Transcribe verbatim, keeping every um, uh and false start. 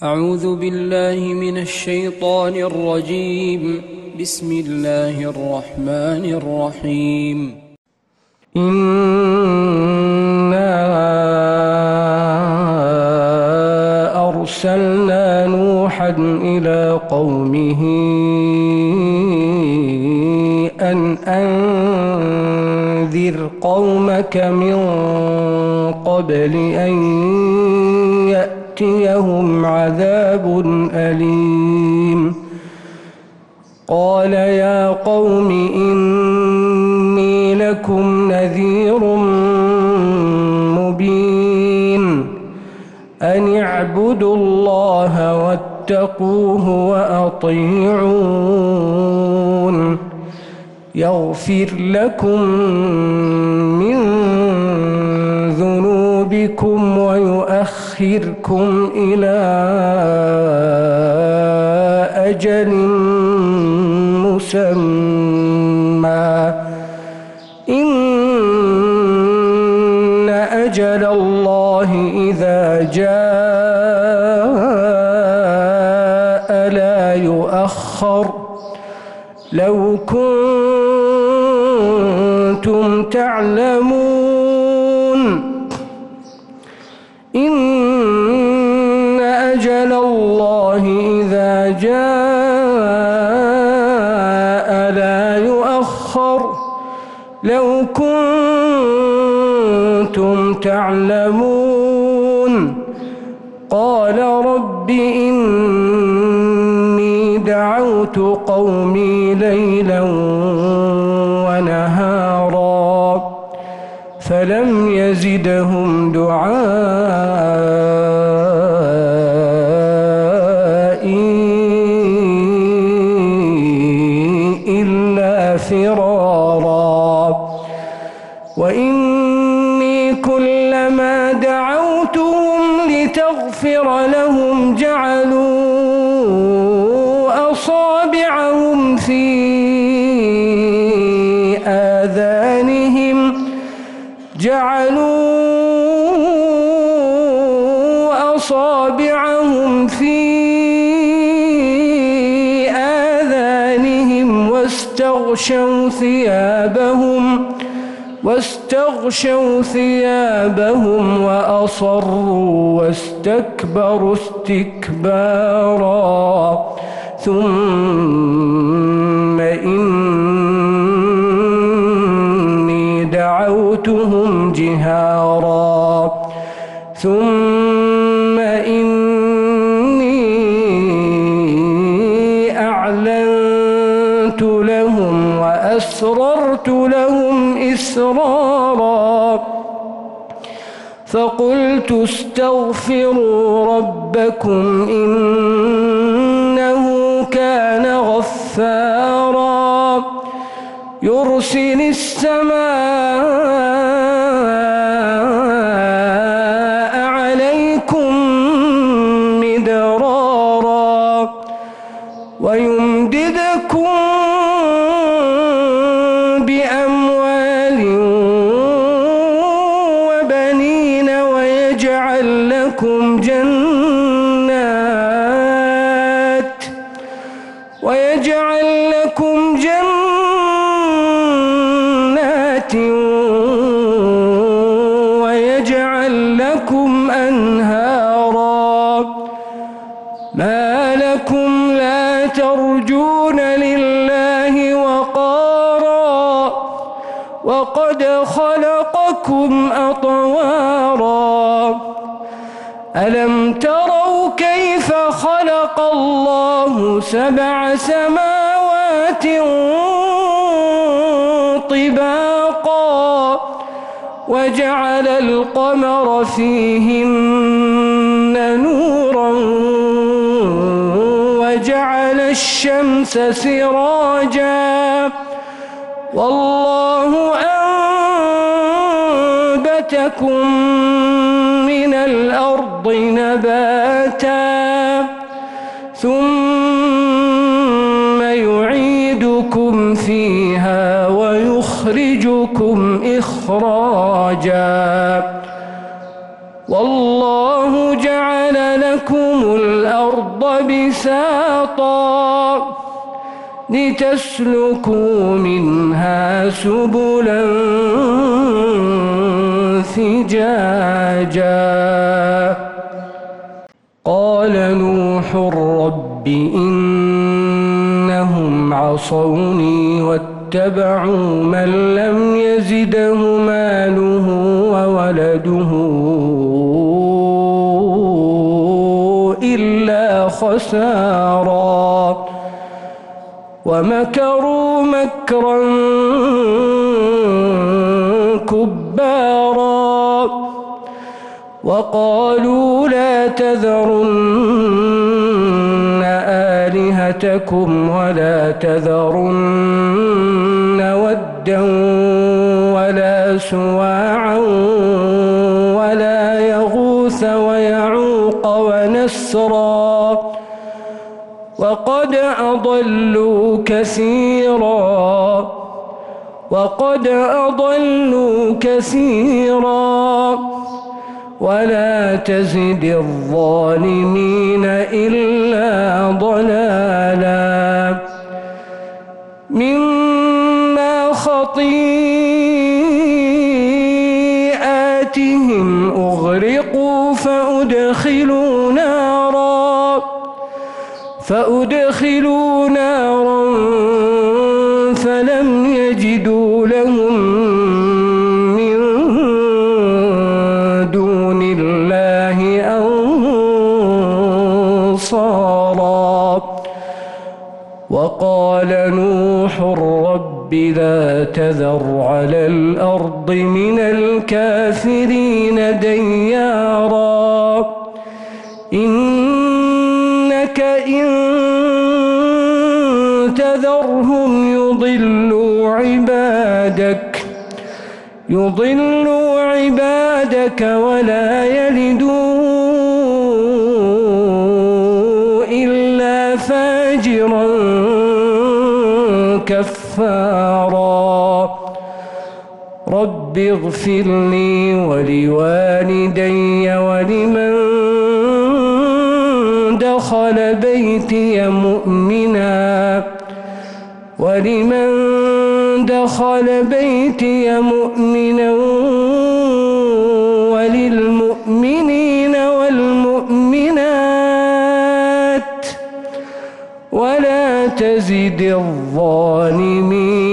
أعوذ بالله من الشيطان الرجيم. بسم الله الرحمن الرحيم. إنا أرسلنا نوحا إلى قومه أن أنذر قومك من قبل أن يأتيهم عذاب أليم. قال يا قوم إني لكم نذير مبين أن اعبدوا الله واتقوه وأطيعون يغفر لكم من ذنوبكم ويؤخركم إلى أجل مسمى إن أجل الله إذا جاء لا يؤخر لو كنتم تعلمون إن أجل الله إذا جاء لا يؤخر لو كنتم تعلمون. قال رب إني دعوت قومي ليلا ونهارا فلم يزدهم دعائي إلا فرارا وإني كلما دعوتهم لتغفر لهم جعلوا أصابعهم في آذانهم جعلوا أصابعهم في آذانهم واستغشوا ثيابهم واستغشوا ثيابهم وأصروا واستكبروا استكبارا ثم إني دعوتهم جهارا ثم إني أعلنت لهم وأسررت لهم إسرارا فقلت استغفروا ربكم إنه كان غفارا يرسل السماء عليكم مدرارا ويمددكم بأموال وبنين ويجعل لكم جنات ويجعل لكم جنات ويجعل لكم أنهارا ما لكم لا ترجون لله وقارا وقد خلقكم أطوارا ألم تروا كيف خلق الله سبع سماوات طباقا وجعل القمر فيهن نورا وجعل الشمس سراجا والله أنبتكم من الأرض نباتا ثم يعيدكم فيها ويخرجكم إخراجا والله جعل لكم الأرض الأرض بساطا لتسلكوا منها سبلا فجاجا قال نوح رب إنهم عصوني واتبعوا من لم يزده ماله وولده إلا خسارا ومكروا مكرا كبارا وقالوا لا تذرن آلهتكم ولا تذرن ودا ولا سواعا ولا يغوث ويعوق ونسرا وقد أضلوا كثيرا وقد أضلوا كثيرا ولا تزد الظالمين إلا ضلالا مما خطيئاتهم أغرقوا فأدخلوا نارا فأدخلوا نارا فلم يجدوا لهم من دون الله أنصارا وقال نوح رب لا تذر على الأرض من الكافرين ديارا إنك إن تذرهم يضلوا عبادك يضلوا عبادك ولا يلدوا إلا فاجرا كفارا رب اغفر لي ولوالدي ولمن دخل بيتي مؤمنا ولمن دخل بيتي مؤمنا وللمؤمنين والمؤمنات ولا تزد الظالمين